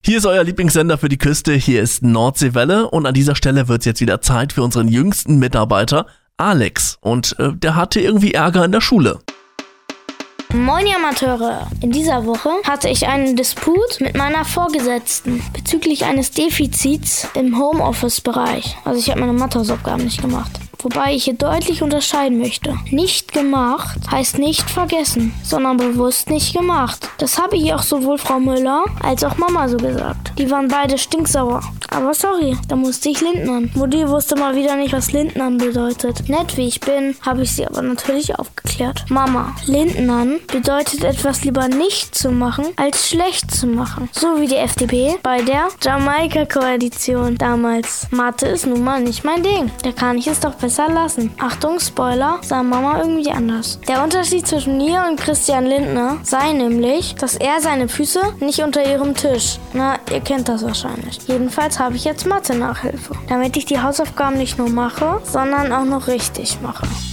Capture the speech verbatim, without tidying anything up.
Hier ist euer Lieblingssender für die Küste, hier ist Nordseewelle und an dieser Stelle wird es jetzt wieder Zeit für unseren jüngsten Mitarbeiter, Alex. Und äh, der hatte irgendwie Ärger in der Schule. Moin ihr Amateure! In dieser Woche hatte ich einen Disput mit meiner Vorgesetzten bezüglich eines Defizits im Homeoffice-Bereich. Also ich habe meine Mathehausaufgaben nicht gemacht. Wobei ich hier deutlich unterscheiden möchte. Nicht gemacht heißt nicht vergessen, sondern bewusst nicht gemacht. Das habe ich auch sowohl Frau Müller als auch Mama so gesagt. Die waren beide stinksauer. Aber sorry, da musste ich lindnern. Mutti wusste mal wieder nicht, was lindnern bedeutet. Nett wie ich bin, habe ich sie aber natürlich aufgeklärt. Mama, lindnern bedeutet etwas lieber nicht zu machen, als schlecht zu machen. So wie die F D P bei der Jamaika-Koalition damals. Mathe ist nun mal nicht mein Ding. Da kann ich es doch besser lassen. Achtung, Spoiler, sah Mama irgendwie anders. Der Unterschied zwischen mir und Christian Lindner sei nämlich, dass er seine Füße nicht unter ihrem Tisch. Na, ihr kennt das wahrscheinlich. Jedenfalls habe ich jetzt Mathe-Nachhilfe, damit ich die Hausaufgaben nicht nur mache, sondern auch noch richtig mache.